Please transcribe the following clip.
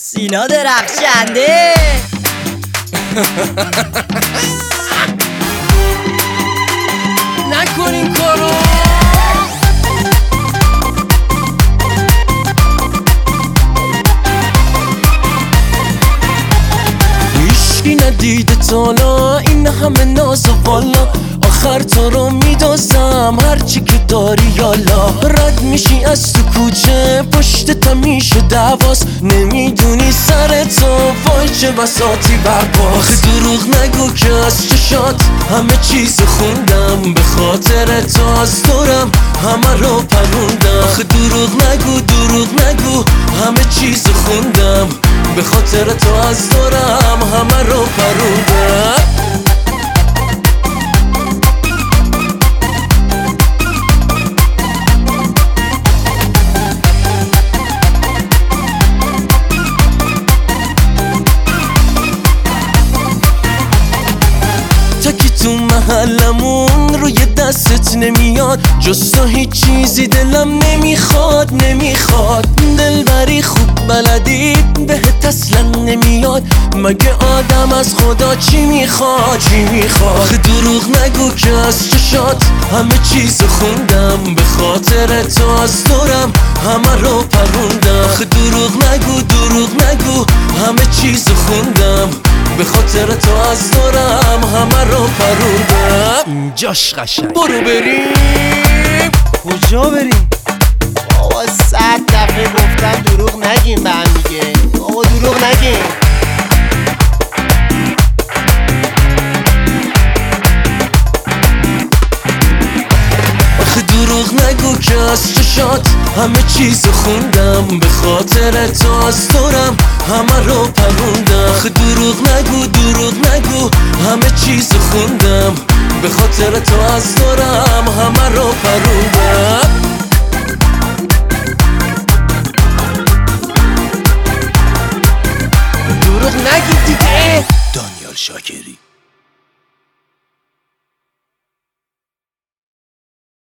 سینا درخشنده. نکن این کارو. هیچکی ندیده تالا این همه ناز و بالا، آخر تو رو میدازم هرچی که داری یالا. رد میشی از تو کوچه پشت تا میشه دعواست، نمیدونی سر تو وای چه بساطی برپاست. آخه دروغ نگو که از چشات همه چیز خوندم، به خاطر تو از دورم همه رو پروندم. آخه دروغ نگو همه چیز خوندم، به خاطر تو از دورم همه رو پروندم. تو محلمون روی دستت نمیاد، جز تو هیچ چیزی دلم نمیخواد. دلبری خوب بلدی بهت اصلا نمیاد، مگه آدم از خدا چی میخواد؟ آخه دروغ نگو که از چشات همه چیز خوندم، به خاطر تو از دورم همه رو پروندم. آخه دروغ نگو همه چیز خوندم، به خاطر تو از دورم همه رو پروندم. اینجاش قشنگ. برو بریم. کجا بریم؟ بابا 100 دفعه گفتم دروغ نگیم به هم دیگه. بابا دروغ نگیم. دروغ نگو که از چشات همه چیز خوندم، به خاطر تو از دورم همه رو پروندم. آخه دروغ نگو همه چیز خوندم، به خاطر تو از دورم همه رو پروندم. دروغ نگید دیگه. دانیال شاکری.